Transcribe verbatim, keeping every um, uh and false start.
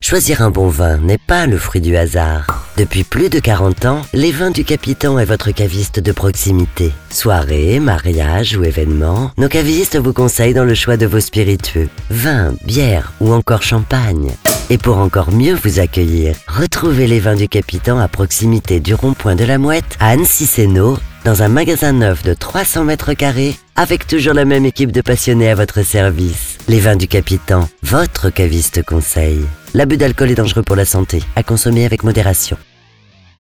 Choisir un bon vin n'est pas le fruit du hasard. Depuis plus de quarante ans, Les Vins du Capitan est votre caviste de proximité. Soirées, mariages ou événements, nos cavistes vous conseillent dans le choix de vos spiritueux. Vin, bière ou encore champagne. Et pour encore mieux vous accueillir, retrouvez Les Vins du Capitan à proximité du rond-point de la Mouette à Annecy-Sénaud, dans un magasin neuf de trois cents mètres carrés, avec toujours la même équipe de passionnés à votre service. Les Vins du Capitan, votre caviste conseil. L'abus d'alcool est dangereux pour la santé, à consommer avec modération.